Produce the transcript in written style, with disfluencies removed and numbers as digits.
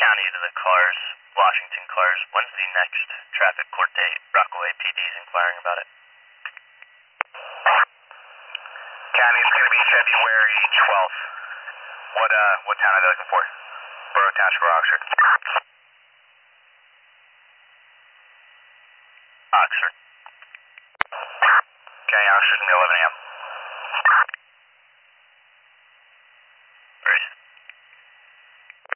county to the cars, Washington cars. When's the next traffic court date? Rockaway PD's inquiring about it. County's going to be February 12th. What town are they looking for? Borough, Township, or Oxford? Oxford. Okay, Oxford's going to be 11 a.m.